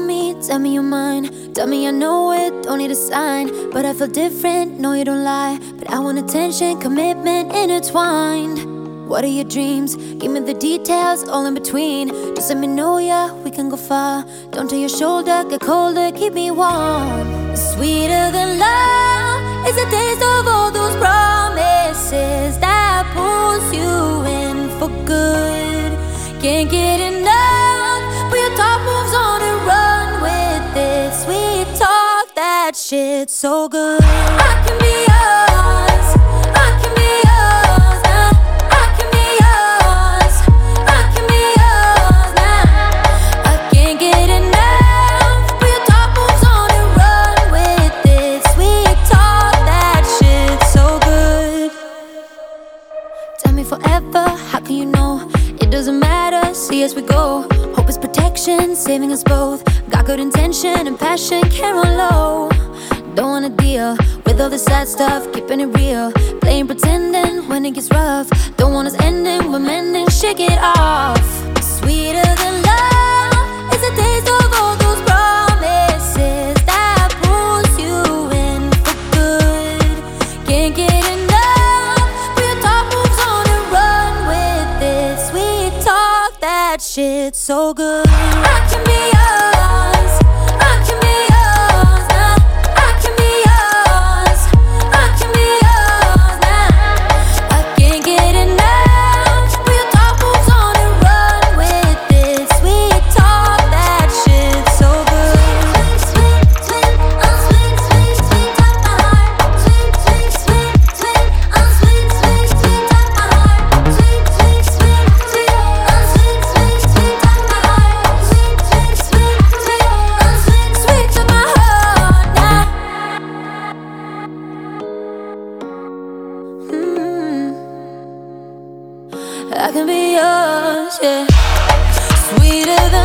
me, tell me you're mine. Tell me I know it, don't need a sign. But I feel different, no you don't lie. But I want attention, commitment intertwined. What are your dreams? Give me the details, all in between. Just let me know, yeah, we can go far. Don't tell your shoulder, get colder, keep me warm. Sweeter than love is the taste of all those promises that pulls you in for good. Can't get enough, put your top moves on and run with it. Sweet talk, that shit's so good. I can be yours, I can be yours now. I can be yours, I can be yours now. I can't get enough, put your top moves on and run with it. Sweet talk, that shit's so good. Tell me forever, how can you know? It doesn't matter, see as we go. Hope is protection, saving us both. Got good intention and passion, can't run low. Don't wanna deal with all the sad stuff, keeping it real. Playing pretending when it gets rough. Don't want us ending, we're mending, shake it off. Sweeter than love is the taste of all those promises that pulls you in for good. Can't get enough, put your top moves on and run with it. Sweet talk, that shit's so good. I can be yours, I can be yours now. I can be yours, I can be yours now. I can't get enough, put your top moves on and run with it. Sweet talk, that shit's so good. Sweet, sweet, sweet, sweet, sweet talk my heart. Sweet, sweet, sweet, sweet, sweet, sweet, sweet talk my heart. Sweet, sweet, sweet, sweet, sweet, sweet, sweet talk my heart. Sweet, sweet, sweet, sweet, sweet to my heart now. I can be yours, yeah. Sweeter than